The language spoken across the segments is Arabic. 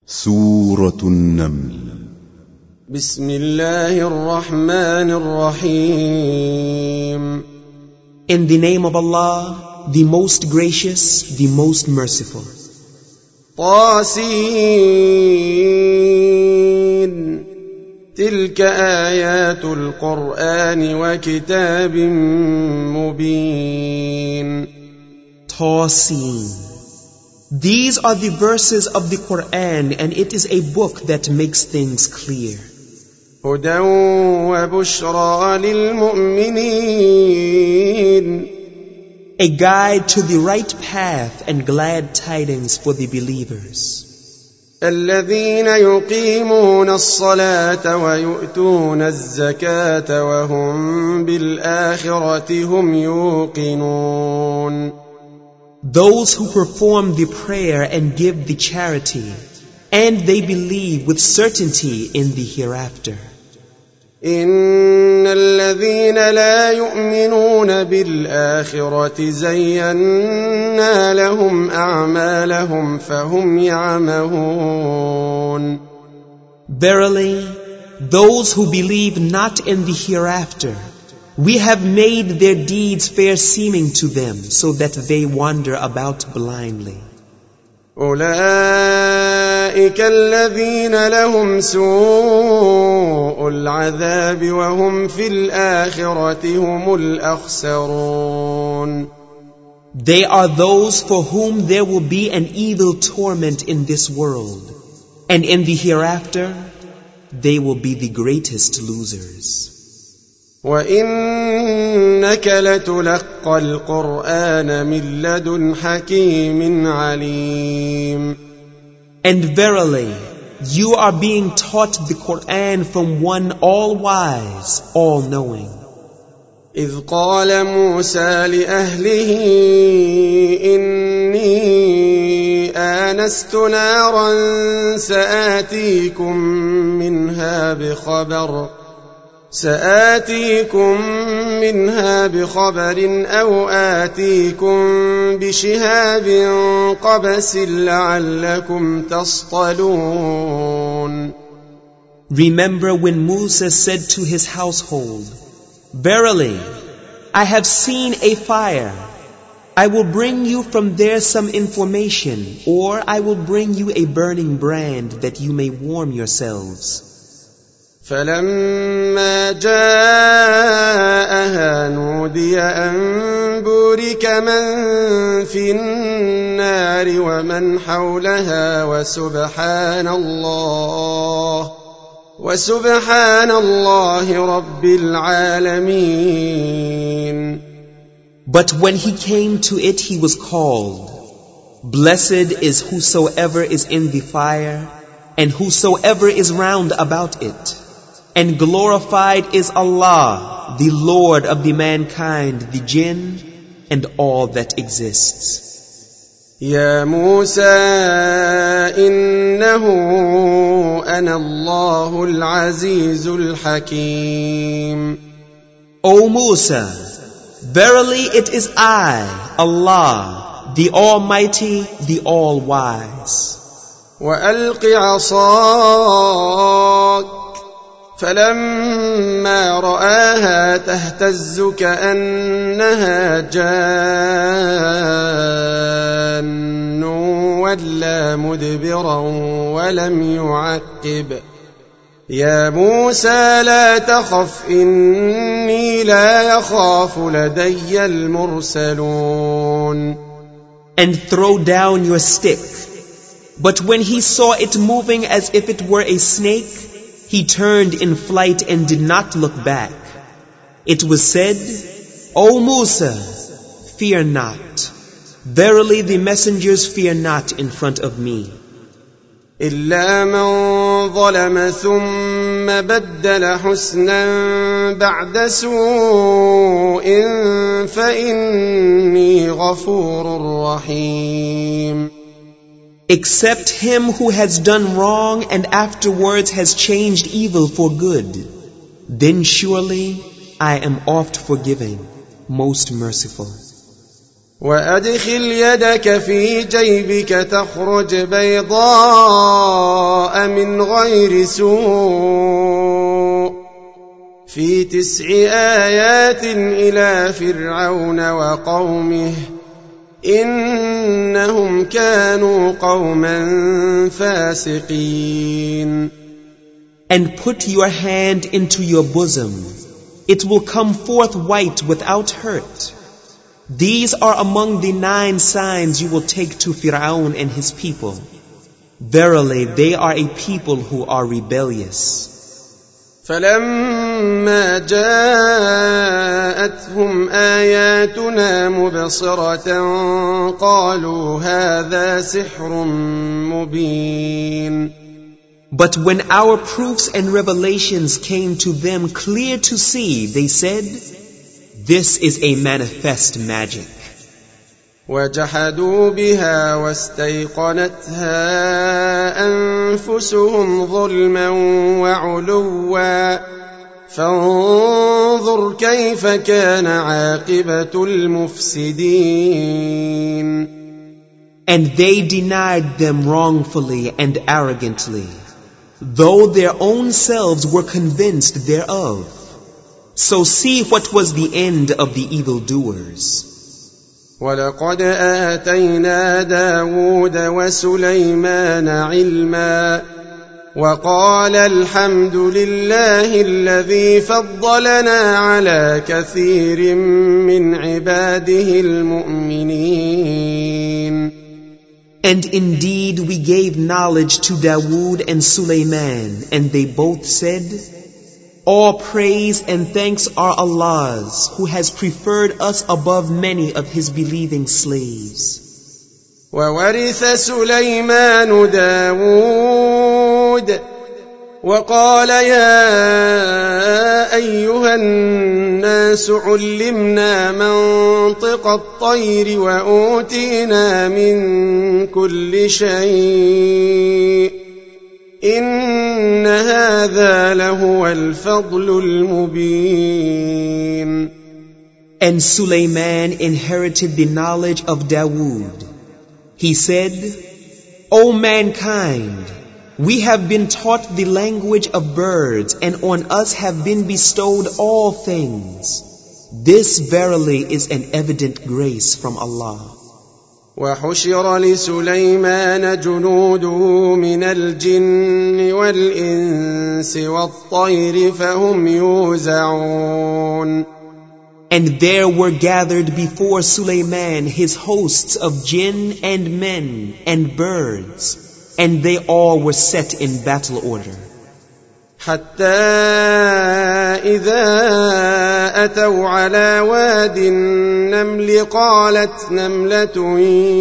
سورة النمل. بسم الله الرحمن الرحيم. In the name of Allah, the most gracious, the most merciful. طاسين تلك آيات القرآن وكتاب مبين. Tasin. These are the verses of the Quran, and it is a book that makes things clear. هدى وبشرى للمؤمنين. A guide to the right path and glad tidings for the believers. الذين يقيمون الصلاة ويؤتون الزكاة وهم بالآخرة هم يوقنون. Those who perform the prayer and give the charity, and they believe with certainty in the hereafter. إن الذين لا يؤمنون بالآخرة زينا لهم أعمالهم فهم يعمهون. Verily, those who believe not in the hereafter, we have made their deeds fair seeming to them, so that they wander about blindly. أولئك الذين لهم سوء العذاب وهم في الآخرة هم الأخسرون. They are those for whom there will be an evil torment in this world, and in the hereafter they will be the greatest losers. وَإِنَّكَ لَتُلَقَّى الْقُرْآنَ مِنْ لَدُنْ حَكِيمٍ عَلِيمٍ. And verily, you are being taught the Quran from one all-wise, all-knowing. إِذْ قَالَ مُوسَى لِأَهْلِهِ إِنِّي آنَسْتُ نَارًا سَآتِيكُم منها بخبر أو آتيكم بشهاب قبس لعلكم تصطلون. Remember when Musa said to his household, Verily, I have seen a fire. I will bring you from there some information, or I will bring you a burning brand that you may warm yourselves. فلما جاءها نودي أن بورك من في النار ومن حولها وسبحان الله رب العالمين. But when he came to it, he was called, Blessed is whosoever is in the fire, and whosoever is round about it. And glorified is Allah, the Lord of the mankind, the jinn, and all that exists. يا موسى إنه أنا الله العزيز الحكيم. O Musa, verily it is I, Allah, the Almighty, the All-Wise. وألق عصاك فلما رآها تهتز كأنها جان ولا مدبرا ولم يعقب. يا موسى لا تخف إني لا يخاف لدي المرسلون. And throw down your stick. But when he saw it moving as if it were a snake, he turned in flight and did not look back. It was said, O Musa, fear not. Verily the messengers fear not in front of me. إلا من ظلم ثم بدل حسنا بعد سوء فإني غفور رحيم. Except him who has done wrong and afterwards has changed evil for good. Then surely I am oft forgiving, most merciful. وأدخل يدك في جيبك تخرج بيضاء من غير سوء في 9 آيات إلى فرعون وقومه إنهم كانوا قوما فاسقين. And put your hand into your bosom. It will come forth white without hurt. These are among the 9 signs you will take to Fir'aun and his people. Verily, they are a people who are rebellious. فلما جاءتهم آياتنا مبصرة قالوا هذا سحر مبين. But when our proofs and revelations came to them clear to see, they said, this is a manifest magic. وجحدوا بها واستيقنتها أنفسهم ظلما وعلوا فانظر كيف كان عاقبة المفسدين. And they denied them wrongfully and arrogantly, though their own selves were convinced thereof. So see what was the end of the evildoers. ولقد آتينا داود وسليمان علما وقال الحمد لله الذي فضلنا على كثير من عباده المؤمنين. And indeed we gave knowledge to Dawood and Sulaiman, and they both said, all praise and thanks are Allah's, who has preferred us above many of His believing slaves. وورث سليمان داود وقال يا أيها الناس علمنا منطق الطير وأوتينا من كل شيء إن هذا لهو الفضل المبين. And Sulaiman inherited the knowledge of Dawood. He said, O mankind, we have been taught the language of birds, and on us have been bestowed all things. This verily is an evident grace from Allah. وحشر لسليمان جنوده من الجن والإنس والطير فهم يوزعون. And there were gathered before Sulaiman his hosts of jinn and men and birds, and they all were set in battle order. حتى إذا أتوا على واد النمل قالت نملة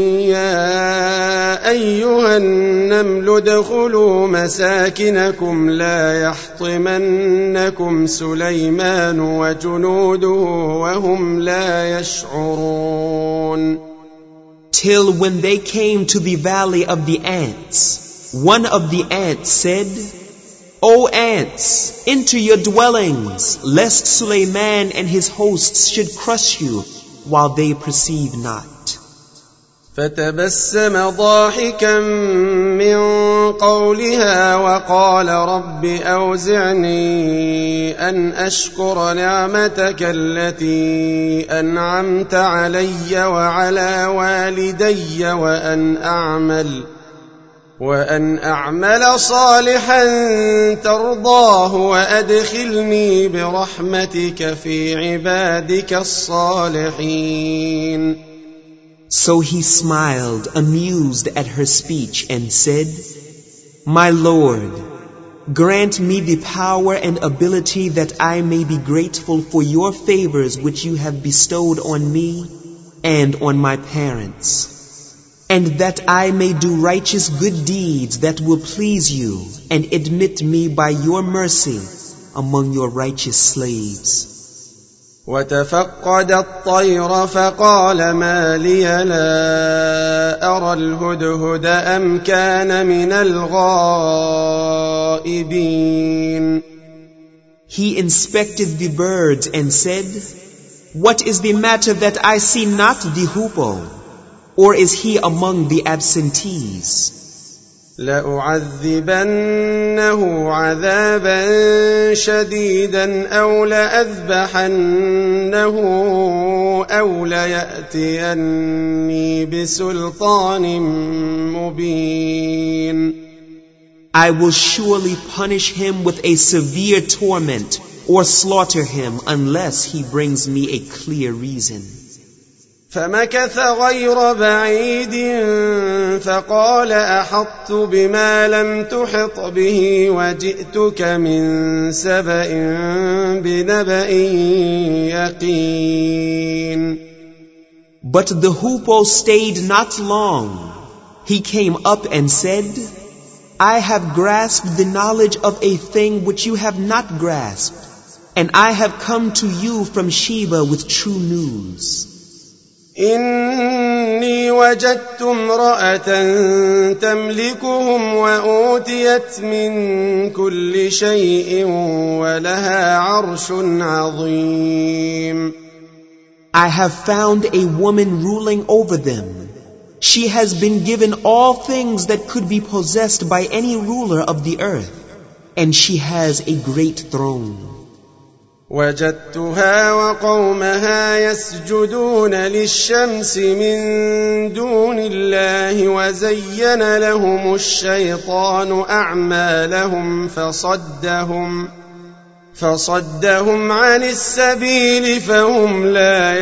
يا أيها النمل ادخلوا مساكنكم لا يحطمنكم سليمان وجنوده وهم لا يشعرون. Till when they came to the valley of the ants, one of the ants said, O ants, enter your dwellings, lest Sulaiman and his hosts should crush you while they perceive not. فتبسم ضاحكا من قولها وقال رب أوزعني أن أشكر نعمتك التي أنعمت علي وعلى والدي وأن أعمل صالحا ترضاه وأدخلني برحمتك في عبادك الصالحين. So he smiled, amused at her speech, and said, My Lord, grant me the power and ability that I may be grateful for your favors which you have bestowed on me and on my parents, and that I may do righteous good deeds that will please you, and admit me by your mercy among your righteous slaves. وتفقد الطير فقال ما لي لا أرى الهدهد أم كان من الغائبين. He inspected the birds and said, What is the matter that I see not the hoopoe? Or is he among the absentees? لأعذبنه عذابا شديدا أو لأذبحنه أو ليأتيني بسلطان مبين. I will surely punish him with a severe torment or slaughter him unless he brings me a clear reason. فمكث غير بعيد فقال أحطت بما لم تحط به وجئتك من سبأ بنبأ يقين. But the hoopoe stayed not long. He came up and said, I have grasped the knowledge of a thing which you have not grasped, and I have come to you from Sheba with true news. إني وجدت امرأة تملكهم وأوتيت من كل شيء ولها عرش عظيم. I have found a woman ruling over them. She has been given all things that could be possessed by any ruler of the earth, and she has a great throne. وجدتها وقومها يسجدون للشمس من دون الله وزين لهم الشيطان أعمالهم فصدهم عن السبيل فهم لا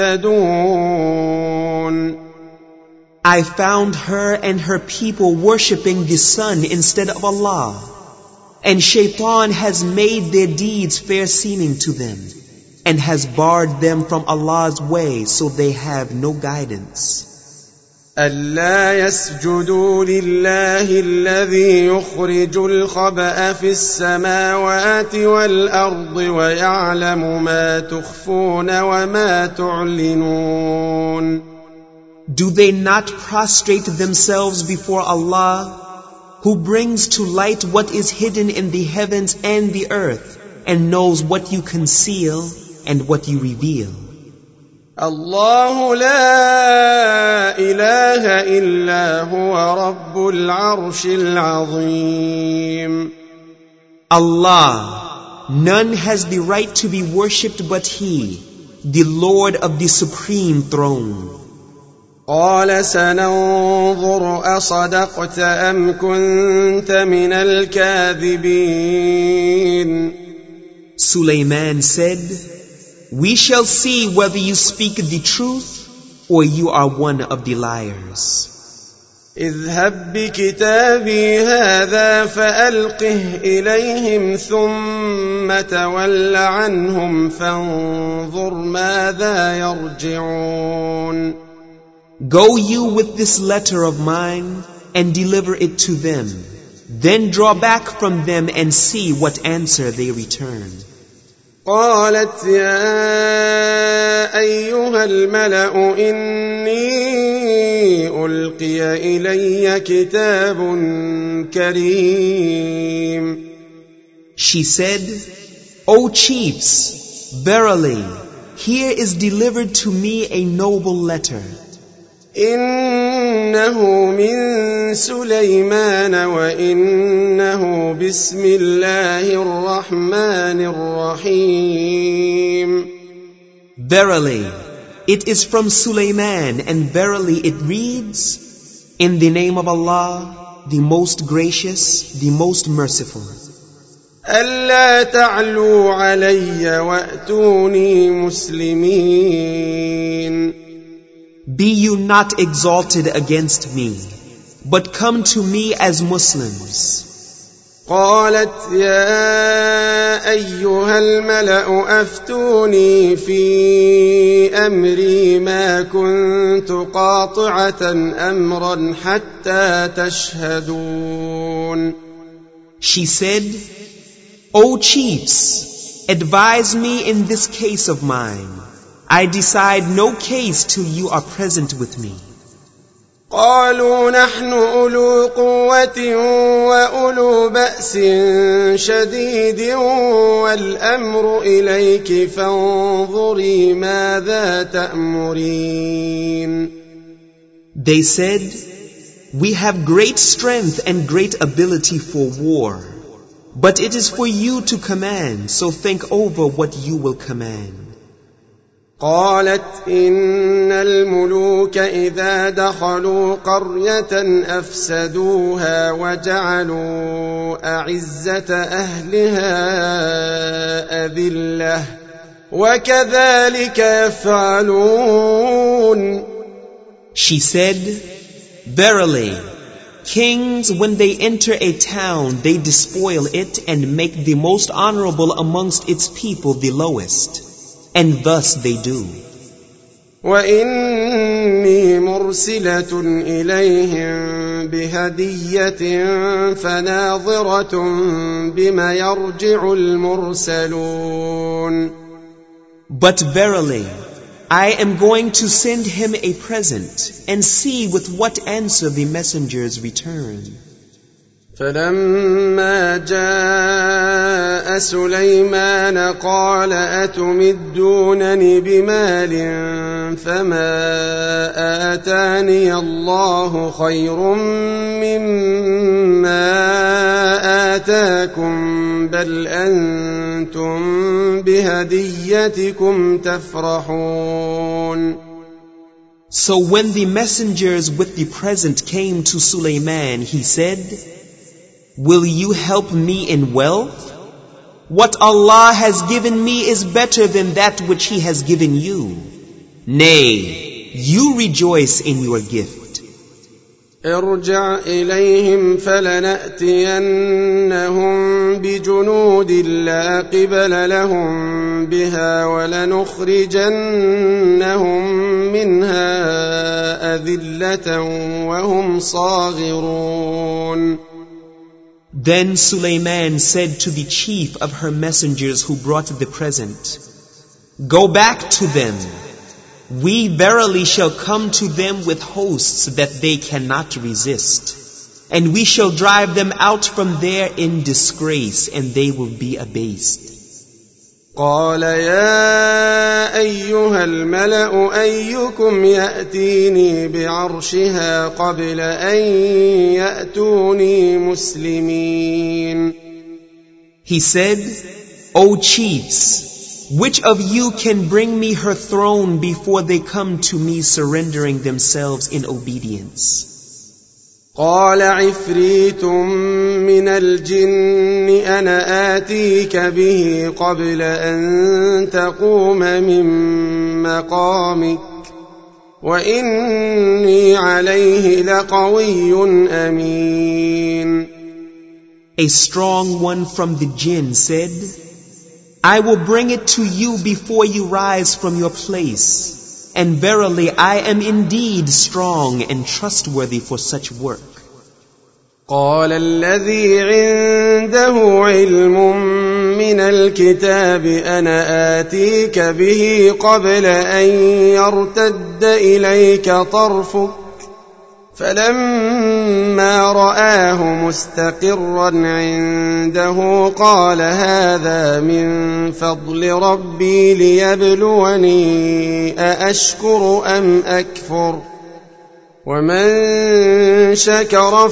يهتدون. I found her and her people worshipping the sun instead of Allah, and Shaitan has made their deeds fair seeming to them, and has barred them from Allah's way, so they have no guidance. ألا يسجدوا لله الذي يخرج الخبأ في السماوات والأرض ويعلم ما تخفون وما تعلنون. Do they not prostrate themselves before Allah, who brings to light what is hidden in the heavens and the earth, and knows what you conceal and what you reveal? الله لا إله إلا هو رب العرش العظيم. Allah, none has the right to be worshipped but He, the Lord of the Supreme Throne. قال سننظر أصدقت أم كنت من الكاذبين. Sulaiman said, We shall see whether you speak the truth or you are one of the liars. اذهب بكتابي هذا فألقه إليهم ثم تول عنهم فانظر ماذا يرجعون. Go you with this letter of mine and deliver it to them. Then draw back from them and see what answer they return. قالت يا أيها الملأ إني ألقي إلي كتاب كريم. She said, O chiefs, verily, here is delivered to me a noble letter. إنه من سليمان وإنه بسم الله الرحمن الرحيم. Verily, it is from Sulaiman, and verily it reads, In the name of Allah, the most gracious, the most merciful. ألا تعلوا علي وأتوني مسلمين. Be you not exalted against me, but come to me as Muslims. قالت يا أيها الملأ أفتوني في أمري ما كنت قاطعة أمرا حتى تشهدون. She said, O chiefs, advise me in this case of mine. I decide no case till you are present with me. قالوا نحن أولو قوة وأولو بأس شديد والأمر إليك فانظري ماذا تأمرين. They said, We have great strength and great ability for war. But it is for you to command, so think over what you will command. قالت إن الملوك إذا دخلوا قرية أفسدوها وجعلوا أعزة أهلها أذلة وكذلك يفعلون. She said, Verily, kings, when they enter a town, they despoil it and make the most honorable amongst its people the lowest. And thus they do. وإني مرسلة إليهم بهدية فناظرة بما يرجع المرسلون. But verily, I am going to send him a present and see with what answer the messengers return. فلما جاء سليمان قال أتمدونني بمال فما آتاني الله خير مما آتاكم بل أنتم بهديتكم تفرحون. So when the messengers with the present came to Sulaiman, he said, Will you help me in wealth? What Allah has given me is better than that which He has given you. Nay, you rejoice in your gift. ارجع إليهم فلنأتينهم بجنود لا قبل لهم بها ولنخرجنهم منها أذلة وهم صاغرون. Then Sulaiman said to the chief of her messengers who brought the present, Go back to them. We verily shall come to them with hosts that they cannot resist. And we shall drive them out from there in disgrace, and they will be abased. قال يا أيها الملأ أيكم يأتيني بعرشها قبل أن يأتوني مسلمين. He said, O chiefs, which of you can bring me her throne before they come to me surrendering themselves in obedience? قال عفريت من الجن أنا آتيك به قبل أن تقوم من مقامك وإني عليه لقوي أمين. A strong one from the jinn said, I will bring it to you before you rise from your place. And verily I am indeed strong and trustworthy for such work. قال الذي عنده علم من الكتاب أنا آتيك به قبل أن يرتد إليك طرفك فلما رآه مستقرا عنده قال هذا من فضل ربي ليبلوني أأشكر أم أكفر ومن شكر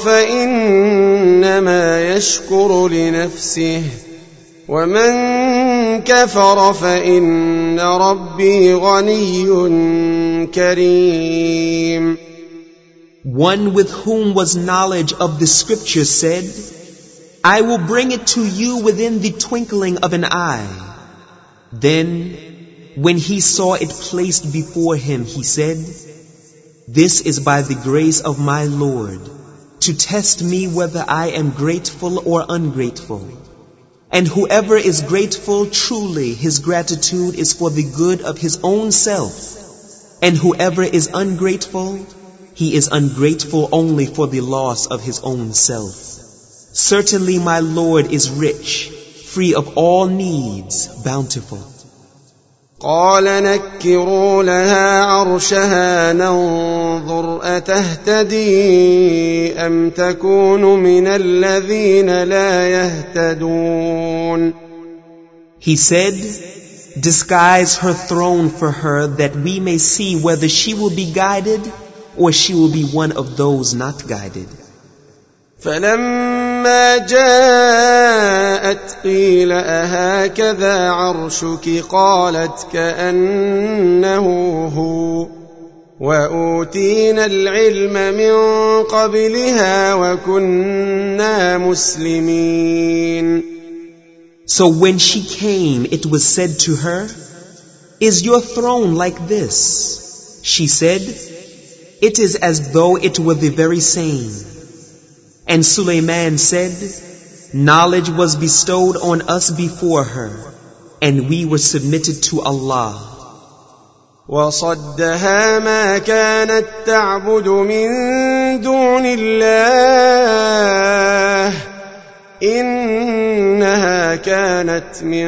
فإنما يشكر لنفسه ومن كفر فإن ربي غني كريم. One with whom was knowledge of the scripture said, I will bring it to you within the twinkling of an eye. Then, when he saw it placed before him, he said, This is by the grace of my Lord, to test me whether I am grateful or ungrateful. And whoever is grateful, truly his gratitude is for the good of his own self. And whoever is ungrateful, he is ungrateful only for the loss of his own self. Certainly my Lord is rich, free of all needs, bountiful. قال نكروا لها عرشها ننظر أتهتدي أم تكون من الذين لا يهتدون. He said, Disguise her throne for her that we may see whether she will be guided or she will be one of those not guided. فلما جاءت قيل أهكذا عرشك قالت كأنه هو وأوتينا العلم من قبلها وكنا مسلمين. So when she came, it was said to her, "Is your throne like this?" She said, "It is as though it were the very same." And Sulaiman said, "Knowledge was bestowed on us before her, and we were submitted to Allah." وصدها ما كانت تعبد من دون الله إنها كانت من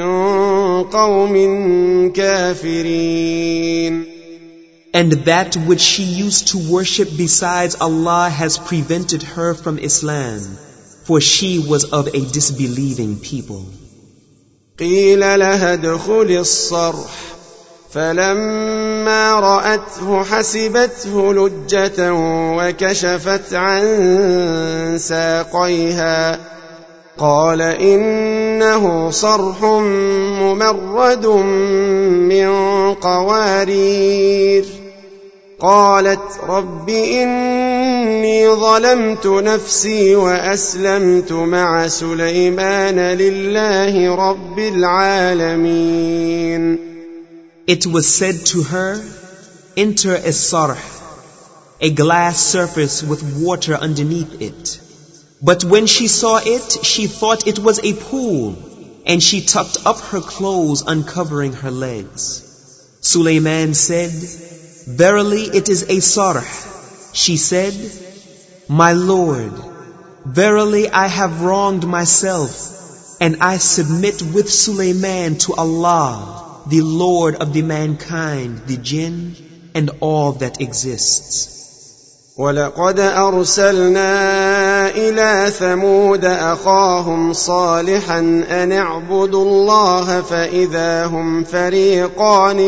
قوم كافرين. And that which she used to worship besides Allah has prevented her from Islam, for she was of a disbelieving people. قيل لها ادخلي الصرح فلما رأته حسبته لجة وكشفت عن ساقيها قال إنه صرح ممرد من قوارير قالت رب إني ظلمت نفسي وأسلمت مع سليمان لله رب العالمين. It was said to her, "Enter a sarh, a glass surface with water underneath it." But when she saw it, she thought it was a pool, and she tucked up her clothes, uncovering her legs. Sulaiman said, "Verily it is a sarh." She said, "My Lord, verily I have wronged myself, and I submit with Sulaiman to Allah, the Lord of the mankind, the jinn, and all that exists." ولقد أرسلنا إلى ثمود أخاهم صالحا أن اعبدوا الله فإذا هم فريقان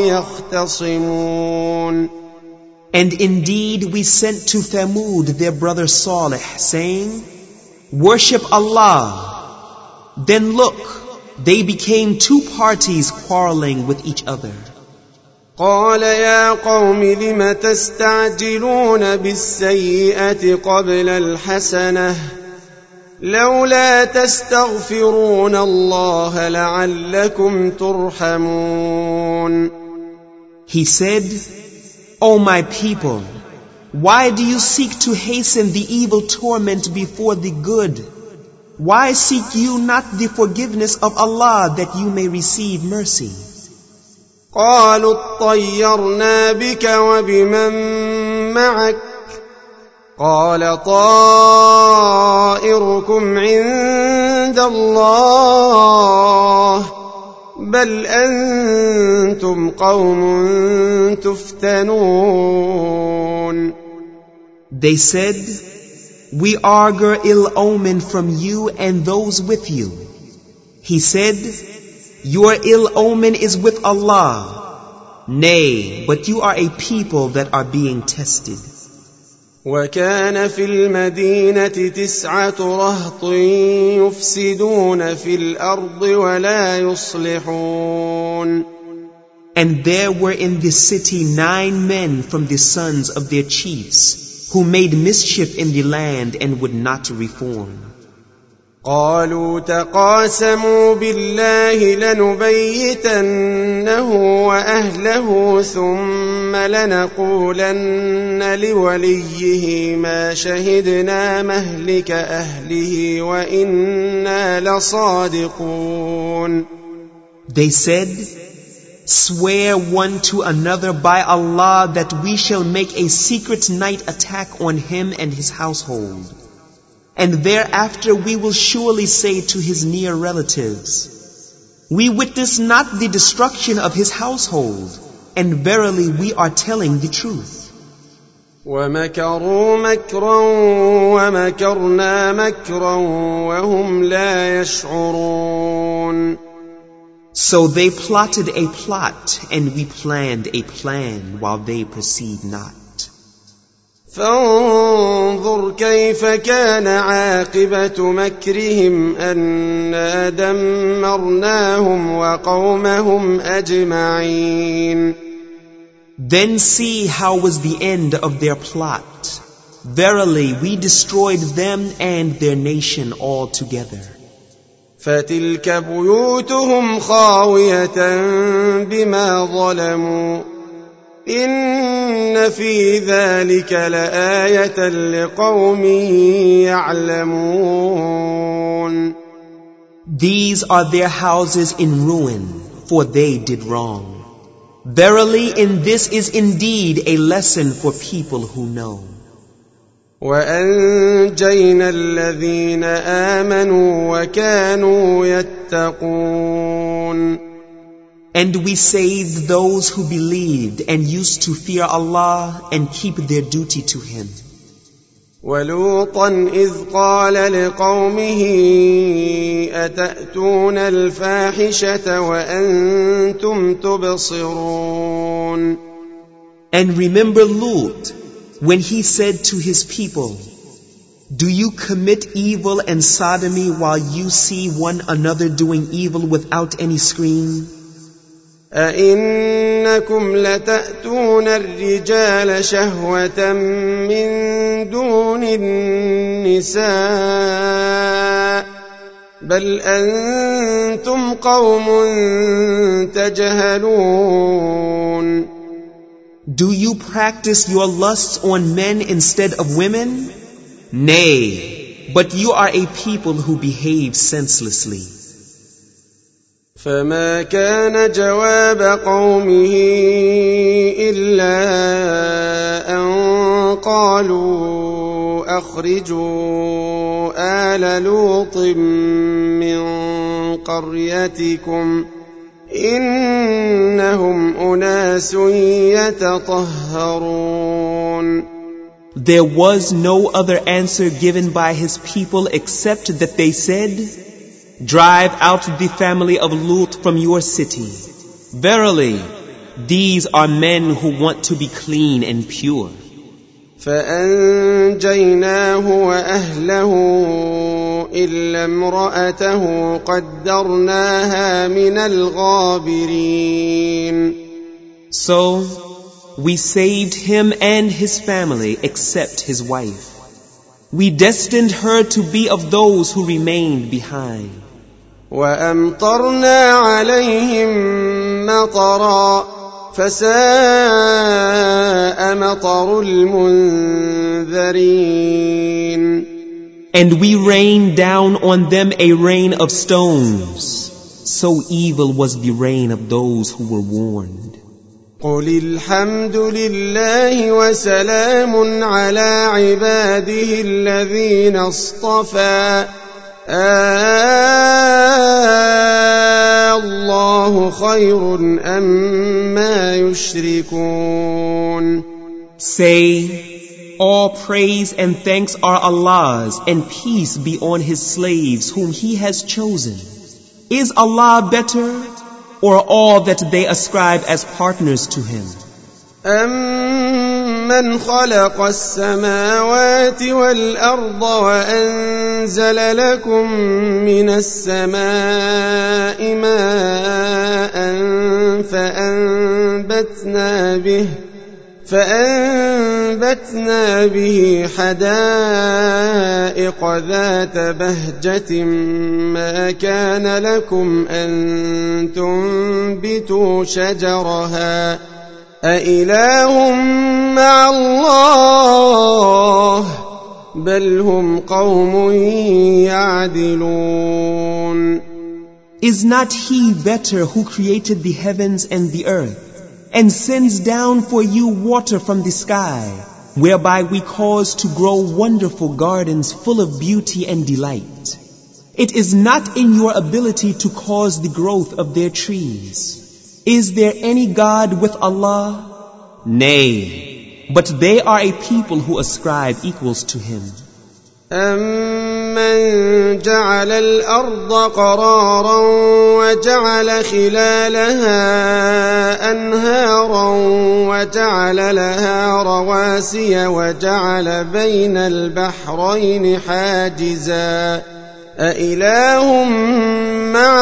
يختصمون. And indeed we sent to Thamud their brother Salih, saying, "Worship Allah." Then look, they became two parties quarreling with each other. قال يا قوم لم تستعجلون بالسيئة قبل الحسنة لولا تستغفرون الله لعلكم ترحمون. He said, "O my people, why do you seek to hasten the evil torment before the good? Why seek you not the forgiveness of Allah that you may receive mercy?" قالوا اطيرنا بك وبمن معك قال طائركم عند الله بل أنتم قوم تفتنون. They said, "We augur ill omen from you and those with you." He said, "Your ill omen is with Allah. Nay, but you are a people that are being tested." وكان في المدينة 9 رهط يفسدون في الأرض ولا يصلحون. And there were in this city 9 men from the sons of their chiefs, who made mischief in the land and would not reform. قالوا تقاسموا بالله لنبيتنه وأهله ثم لنقولن لوليه ما شهدنا مهلك أهله وإنا لصادقون. They said, "Swear one to another by Allah that we shall make a secret night attack on him and his household. And thereafter we will surely say to his near relatives, we witness not the destruction of his household, and verily we are telling the truth." ومكروا مكرا ومكرنا مكرا وهم لا يشعرون. So they plotted a plot, and we planned a plan while they perceived not. فانظر كيف كان عاقبة مكرهم أنا دمرناهم وقومهم أجمعين. Then see how was the end of their plot. Verily, we destroyed them and their nation altogether. فتلك بيوتهم خاوية بما ظلموا إن في ذلك لآية لقوم يعلمون. These are their houses in ruin, for they did wrong. Verily, in this is indeed a lesson for people who know. وأنجينا الذين آمنوا وكانوا يتقون. And we saved those who believed and used to fear Allah and keep their duty to Him. ولوطا إذ قال لقومه أتأتون الفاحشة وأنتم تبصرون. And remember Lut, when he said to his people, do you commit evil and sodomy while you see one another doing evil without any screen? أئنكم لتأتون الرجال شهوة من دون النساء بل أنتم قوم تجهلون. Do you practice your lusts on men instead of women? Nay, but you are a people who behave senselessly. فما كان جواب قومه إلا أن قالوا أخرجوا آل لوط من قريتكم إنهم أناس يتطهرون. There was no other answer given by his people except that they said, drive out the family of Lut from your city. Verily, these are men who want to be clean and pure. فأنجيناه وأهله إلا امرأته قدرناها من الغابرين. So, we saved him and his family except his wife. We destined her to be of those who remained behind. وأمطرنا عليهم مطرا فساء مطر المنذرين. And we rained down on them a rain of stones. So evil was the rain of those who were warned. قل الحمد لله وسلام على عباده الذين اصطفى الله خير أما يشركون. Say, all praise and thanks are Allah's, and peace be on His slaves whom He has chosen. Is Allah better, or all that they ascribe as partners to Him? أَمَّنْ خَلَقَ السَّمَاوَاتِ وَالْأَرْضَ وَأَنزَلَ لَكُم مِّنَ السَّمَاءِ مَاءً فأنبتنا به حدائق ذات بهجة ما كان لكم أن تنبتوا شجرها أإله مع الله بل هم قوم يعدلون. Is not He better who created the heavens and the earth, and sends down for you water from the sky, whereby we cause to grow wonderful gardens full of beauty and delight? It is not in your ability to cause the growth of their trees. Is there any God with Allah? Nay, but they are a people who ascribe equals to Him. أَمَّنْ جَعَلَ الْأَرْضَ قَرَارًا وَجَعَلَ خِلَالَهَا أَنْهَارًا وَجَعَلَ لَهَا رَوَاسِيَ وَجَعَلَ بَيْنَ الْبَحْرَيْنِ حَاجِزًا أَإِلَٰهٌ مَّعَ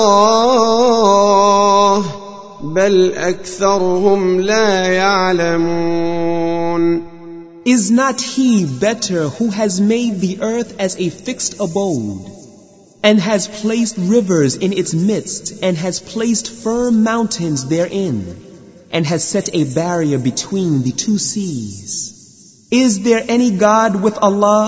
اللَّهِ بَلْ أَكْثَرُهُمْ لَا يَعْلَمُونَ. Is not he better who has made the earth as a fixed abode, and has placed rivers in its midst, and has placed firm mountains therein, and has set a barrier between the two seas? Is there any God with Allah?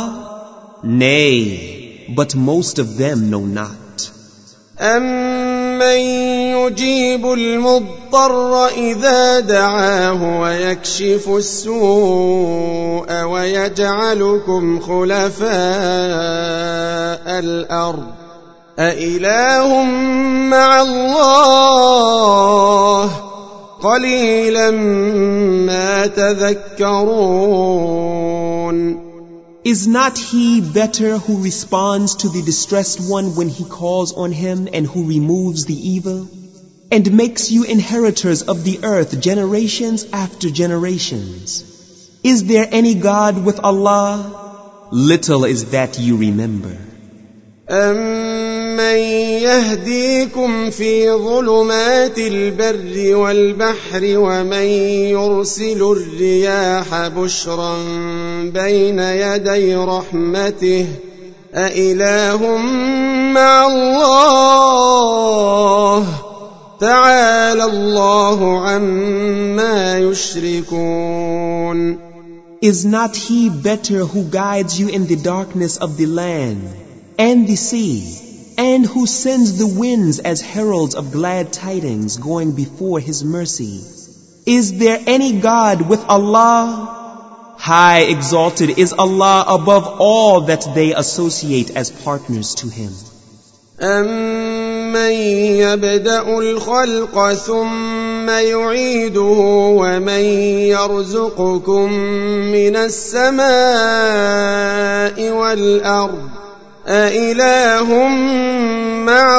Nay, but most of them know not. أَمَّن يُجِيبُ الْمُضْطَرَّ إِذَا دَعَاهُ وَيَكْشِفُ السُّوءَ وَيَجْعَلُكُمْ خُلَفَاءَ الْأَرْضِ أَإِلَٰهٌ مَّعَ اللَّهِ قَلِيلًا مَّا تَذَكَّرُونَ. Is not he better who responds to the distressed one when he calls on him, and who removes the evil, and makes you inheritors of the earth generations after generations? Is there any God with Allah? Little is that you remember. أَمَّن يَهْدِيكُمْ فِي ظُلُمَاتِ الْبَرِّ وَالْبَحْرِ وَمَن يُرْسِلُ الرِّيَاحَ بُشْرًا بَيْنَ يَدَيْ رَحْمَتِهِ أَإِلَٰهٌ مَّعَ اللَّهِ تَعَالَى اللَّهُ عَمَّا يُشْرِكُونَ. Is not he better who guides you in the darkness of the land and the sea, and who sends the winds as heralds of glad tidings going before his mercy? Is there any God with Allah? High exalted is Allah above all that they associate as partners to him. أَمَّن يَبْدَأُ الْخَلْقَ ثُمَّ يُعِيدُهُ وَمَن يَرْزُقُكُم مِّنَ السَّمَاءِ وَالْأَرْضِ أَإِلَٰهٌ مَّعَ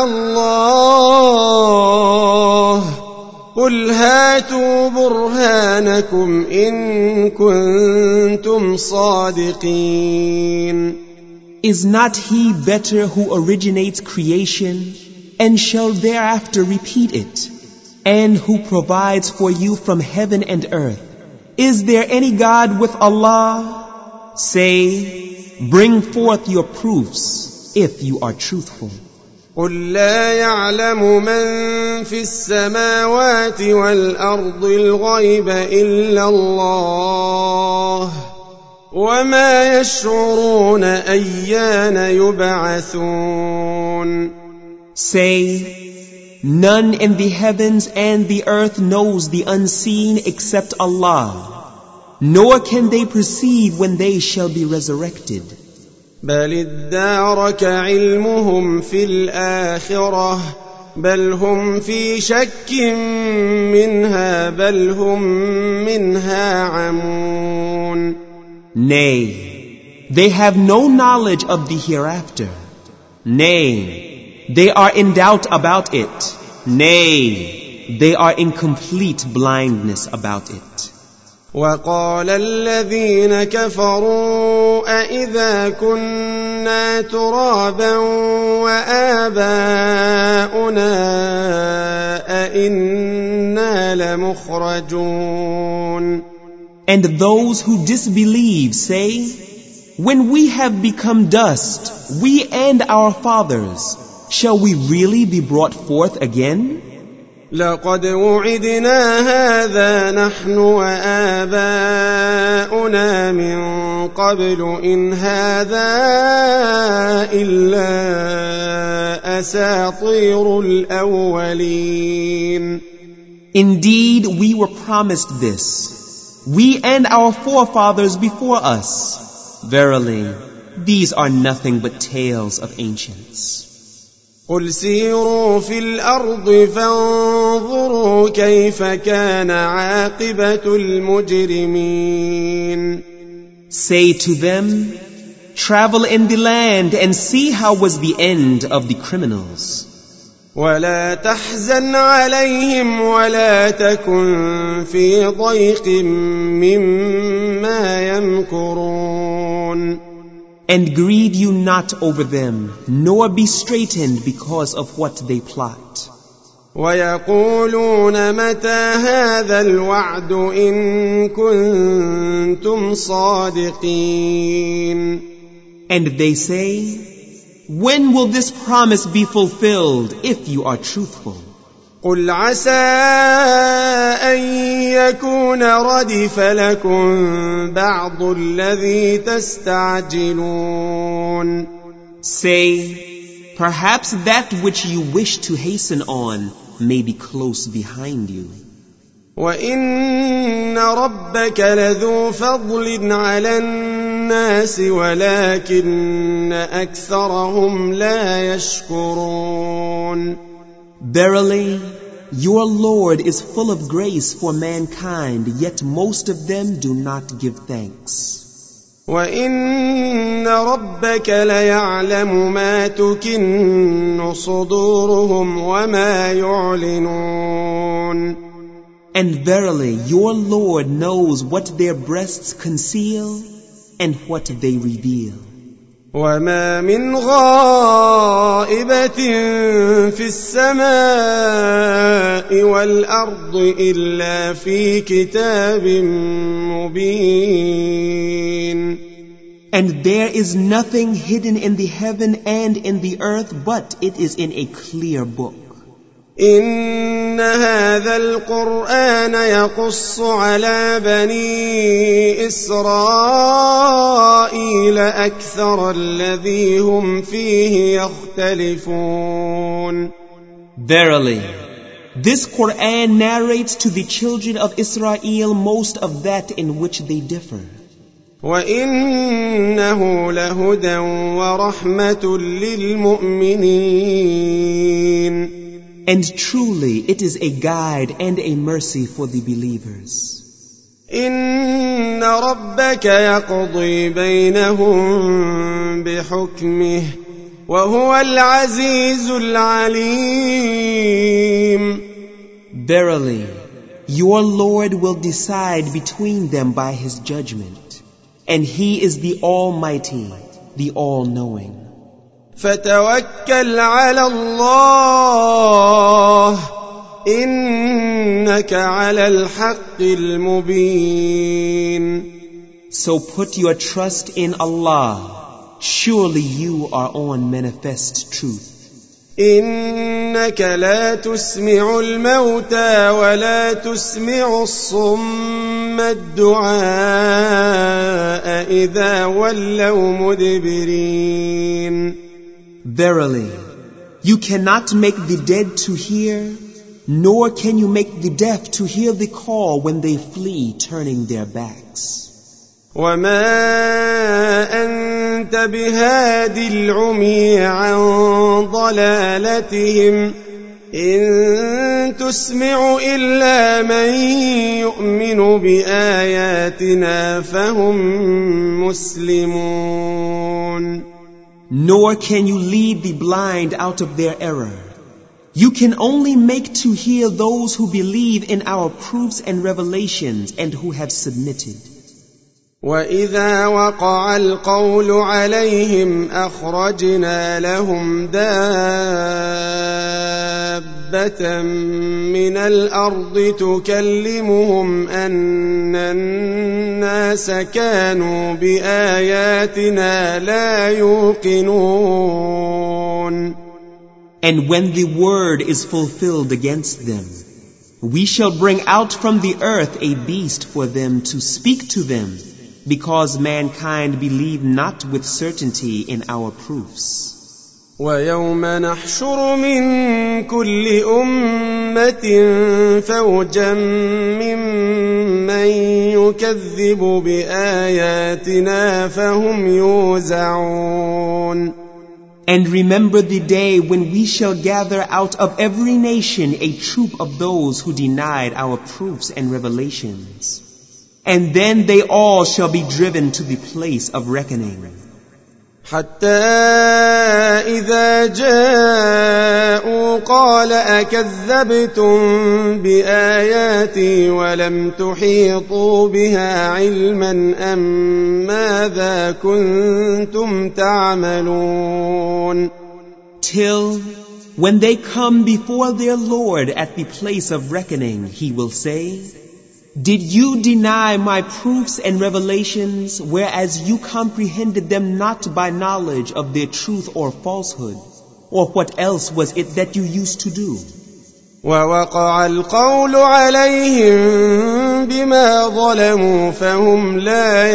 اللَّهِ قُلْ هَاتُوا بُرْهَانَكُمْ إِن كُنتُمْ صَادِقِينَ. Is not he better who originates creation and shall thereafter repeat it, and who provides for you from heaven and earth? Is there any God with Allah? Say, bring forth your proofs if you are truthful. قُل لَّا يَعْلَمُ مَن فِي السَّمَاوَاتِ وَالْأَرْضِ الْغَيْبَ إِلَّا اللَّهُ وَمَا يَشْعُرُونَ أَيَّانَ يُبْعَثُونَ. Say, none in the heavens and the earth knows the unseen except Allah, nor can they perceive when they shall be resurrected. بَلِ ادَّارَكَ عِلْمُهُمْ فِي الْآخِرَةِ بَلْ هُمْ فِي شَكٍّ مِّنْهَا بَلْ هُمْ مِنْهَا عَمُونَ. Nay, they have no knowledge of the hereafter. Nay, they are in doubt about it. Nay, they are in complete blindness about it. وَقَالَ الَّذِينَ كَفَرُوا أَإِذَا كُنَّا تُرَابًا وَآبَاؤُنَا أَإِنَّا لَمُخْرَجُونَ. And those who disbelieve say, when we have become dust, we and our fathers, shall we really be brought forth again? لَقَدْ وُعِدْنَا هَذَا نَحْنُ وَآبَاؤُنَا مِن قَبْلُ إِنْ هَذَا إِلَّا أَسَاطِيرُ الْأَوَّلِينَ. Indeed, we were promised this, we and our forefathers before us. Verily, these are nothing but tales of ancients. قُلْ سِيرُوا فِي الْأَرْضِ فَانظُرُوا كَيْفَ كَانَ عَاقِبَةُ الْمُجْرِمِينَ. Say to them, Travel in the land and see how was the end of the criminals. ولا تحزن عليهم ولا تكن في ضيق مما يمكرون. And grieve you not over them, nor be straitened because of what they plot. ويقولون متى هذا الوعد إن كنتم صادقين. And they say, when will this promise be fulfilled if you are truthful? قل عسى أن يكون ردف لكم بعض الذي تستعجلون. Say, perhaps that which you wish to hasten on may be close behind you. وإن ربك لذو فضل على الناس ولكن أكثرهم لا يشكرون. Verily, your Lord is full of grace for mankind, yet most of them do not give thanks. وإن ربك ليعلم ما تكن صدورهم وما يعلنون. And verily, your Lord knows what their breasts conceal and what they reveal. وما من غائبة في السماء والأرض إلا في كتاب مبين. And there is nothing hidden in the heaven and in the earth, but it is in a clear book. إن هذا القرآن يقص على بني إسرائيل أكثر الذي هم فيه يختلفون. Verily, this Quran narrates to the children of Israel most of that in which they differ. وإنه لهدى ورحمة للمؤمنين. And truly it is a guide and a mercy for the believers. إن ربك يقضي بينهم بحكمه وهو العزيز العليم. Verily, your Lord will decide between them by his judgment, and he is the Almighty, the All-Knowing. فتوكل على الله إنك على الحق المبين. So put your trust in Allah. Surely you are on manifest truth. إنك لا تسمع الموتى ولا تسمع الصم الدعاء إذا ولوا مدبرين. Verily, you cannot make the dead to hear, nor can you make the deaf to hear the call when they flee, turning their backs. وما أنت بهاد العمي عن ضلالتهم إن تسمع إلا من يؤمن بآياتنا فهم مسلمون. Nor can you lead the blind out of their error. You can only make to hear those who believe in our proofs and revelations and who have submitted. وإذا وقع القول عليهم أخرجنا لهم دابة من الأرض تكلمهم أن الناس كانوا بآياتنا لا يوقنون. And when the word is fulfilled against them, we shall bring out from the earth a beast for them to speak to them, because mankind believe not with certainty in our proofs. ويوم نحشر من كل أمة فوجا ممن يكذب بآياتنا فهم يوزعون. And remember the day when we shall gather out of every nation a troop of those who denied our proofs and revelations. And then they all shall be driven to the place of reckoning. حتى إذا جاءوا قال أكذبتم بآياتي ولم تحيطوا بها علما أم ماذا كنتم تعملون. Till when they come before their Lord at the place of reckoning, he will say, did you deny my proofs and revelations, whereas you comprehended them not by knowledge of their truth or falsehood? Or what else was it that you used to do? ووقع القول عليهم بما ظلموا فهم لا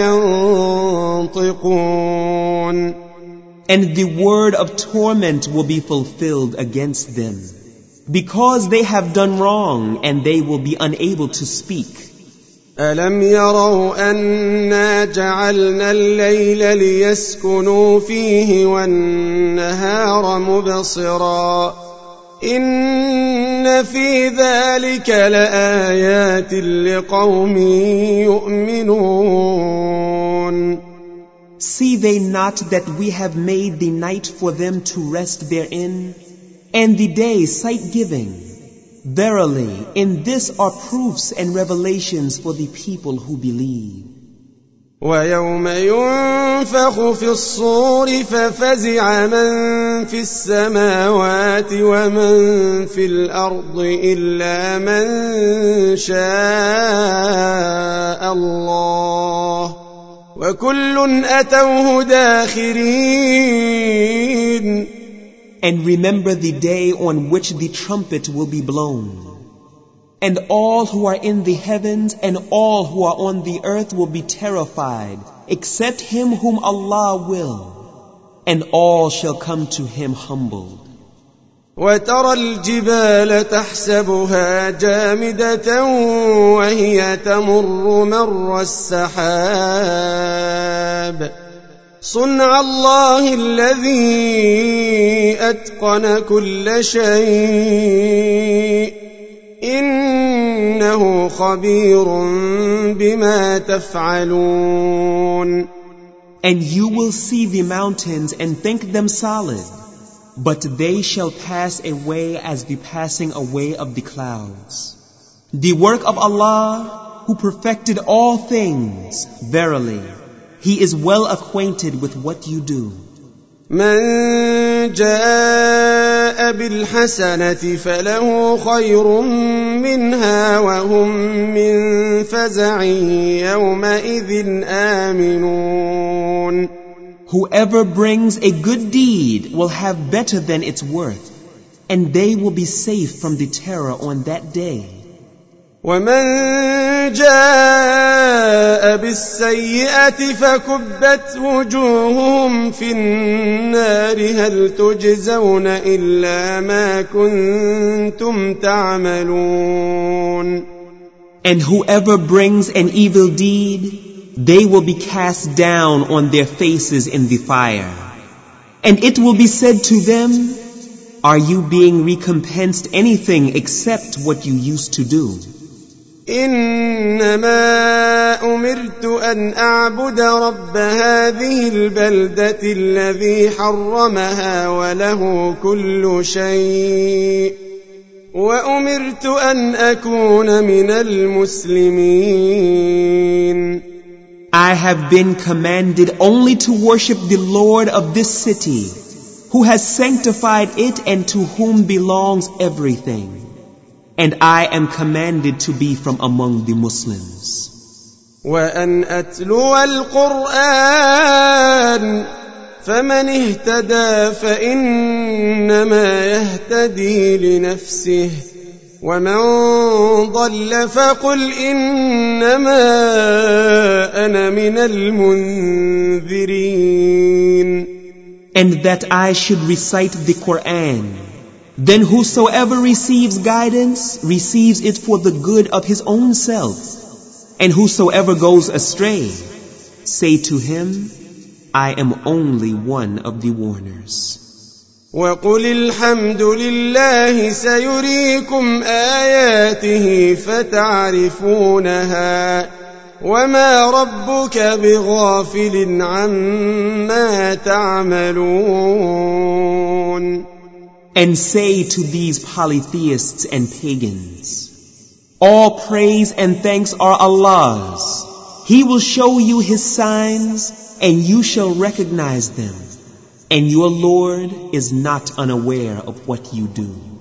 ينطقون. And the word of torment will be fulfilled against them, because they have done wrong and they will be unable to speak. ألم يروا أنا جعلنا الليل ليسكنوا فيه والنهار مبصرا إن في ذلك لآيات لقوم يؤمنون. See they not that we have made the night for them to rest therein, and the day sight-giving? Verily, in this are proofs and revelations for the people who believe. ويوم ينفخ في الصور ففزع من في السماوات ومن في الأرض إلا من شاء الله وكل أتوه داخرين. And remember the day on which the trumpet will be blown, and all who are in the heavens and all who are on the earth will be terrified, except him whom Allah will, and all shall come to him humbled. وترى الجبال تحسبها جامدة وهي تمر مر السحاب صنع الله الذي أتقن كل شيء إنه خبير بما تفعلون. And you will see the mountains and think them solid, but they shall pass away as the passing away of the clouds. The work of Allah, who perfected all things, verily, He is well acquainted with what you do. من جاء بالحسنة فله خير منها وهم من فزع يومئذ آمنون. Whoever brings a good deed will have better than its worth, and they will be safe from the terror on that day. ومن جاء بالسيئة فكبت وجوههم في النار هل تجزون إلا ما كنتم تعملون. And whoever brings an evil deed, they will be cast down on their faces in the fire. And it will be said to them, are you being recompensed anything except what you used to do? إنما أمرت أن أعبد رب هذه البلدة الذي حرمها وله كل شيء وأمرت أن أكون من المسلمين. I have been commanded only to worship the Lord of this city, who has sanctified it and to whom belongs everything. And I am commanded to be from among the Muslims. وأن أتلو القرآن فمن اهتدى فإنما يهتدي لنفسه ومن ضل فقل إنما أنا من المنذرين. And that I should recite the Quran. Then whosoever receives guidance, receives it for the good of his own self. And whosoever goes astray, say to him, I am only one of the warners. وقل الحمد لله سيريكم آياته فتعرفونها وما ربك بغافل عما تعملون. And say to these polytheists and pagans, all praise and thanks are Allah's. He will show you His signs and you shall recognize them. And your Lord is not unaware of what you do.